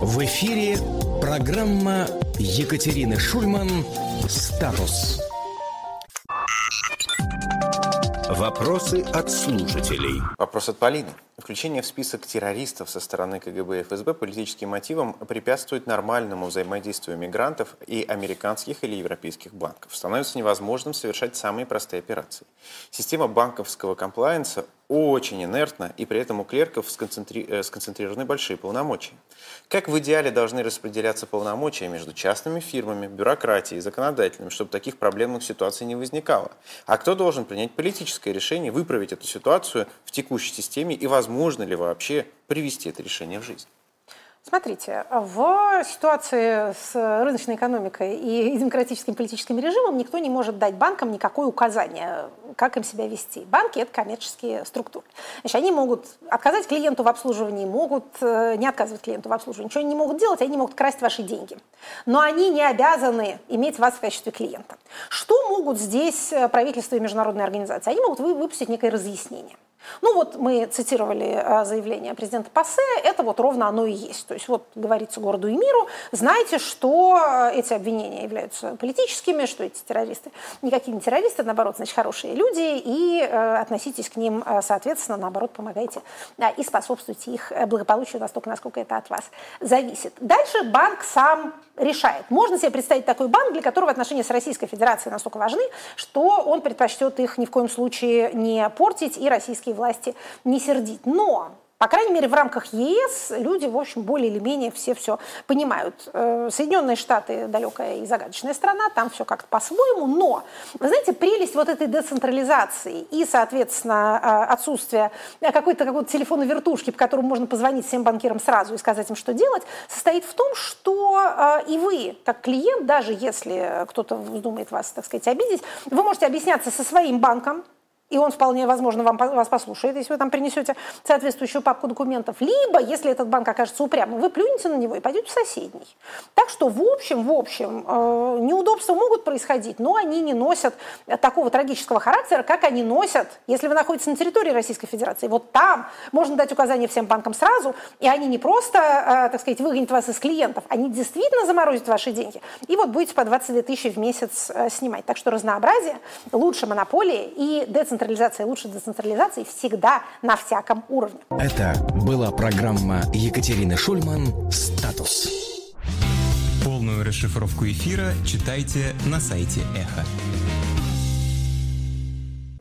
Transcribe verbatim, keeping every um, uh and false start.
В эфире программа Екатерины Шульман «Статус». Вопросы от слушателей. Вопрос от Полины. Включение в список террористов со стороны ка гэ бэ и эф эс бэ политическим мотивам препятствует нормальному взаимодействию мигрантов и американских или европейских банков. Становится невозможным совершать самые простые операции. Система банковского комплаенса очень инертна, и при этом у клерков сконцентри... сконцентрированы большие полномочия. Как в идеале должны распределяться полномочия между частными фирмами, бюрократией и законодателями, чтобы таких проблемных ситуаций не возникало? А кто должен принять политическое решение, выправить эту ситуацию в текущей системе, и возможно ли вообще привести это решение в жизнь? Смотрите, в ситуации с рыночной экономикой и демократическим политическим режимом никто не может дать банкам никакое указание, как им себя вести. Банки – это коммерческие структуры. Значит, они могут отказать клиенту в обслуживании, могут не отказывать клиенту в обслуживании. Ничего они не могут делать, они могут красть ваши деньги. Но они не обязаны иметь вас в качестве клиента. Что могут здесь правительство и международные организации? Они могут выпустить некое разъяснение. Ну вот мы цитировали заявление президента ПАСЕ, это вот ровно оно и есть. То есть вот говорится городу и миру, знайте, что эти обвинения являются политическими, что эти террористы никакие не террористы, наоборот, значит, хорошие люди, и э, относитесь к ним, соответственно, наоборот, помогайте да, и способствуйте их благополучию настолько, насколько это от вас зависит. Дальше банк сам решает. Можно себе представить такой банк, для которого отношения с Российской Федерацией настолько важны, что он предпочтет их ни в коем случае не портить и российские власти не сердить. Но, по крайней мере, в рамках е эс люди, в общем, более или менее все все понимают. Соединенные Штаты – далекая и загадочная страна, там все как-то по-своему, но, вы знаете, прелесть вот этой децентрализации и, соответственно, отсутствие какой-то какой-то телефонной вертушки, по которому можно позвонить всем банкирам сразу и сказать им, что делать, состоит в том, что и вы, как клиент, даже если кто-то вздумает вас, так сказать, обидеть, вы можете объясняться со своим банком, и он вполне возможно вам, вас послушает, если вы там принесете соответствующую папку документов. Либо, если этот банк окажется упрямым, вы плюнете на него и пойдете в соседний. Так что, в общем, в общем, э, неудобства могут происходить, но они не носят такого трагического характера, как они носят, если вы находитесь на территории Российской Федерации. Вот там можно дать указания всем банкам сразу, и они не просто, э, так сказать, выгонят вас из клиентов, они действительно заморозят ваши деньги. И вот будете по двадцать две тысячи в месяц э, снимать. Так что разнообразие лучше монополии и децентрализация. Децентрализация лучше децентрализации всегда на всяком уровне. Это была программа Екатерины Шульман «Статус». Полную расшифровку эфира читайте на сайте Эхо.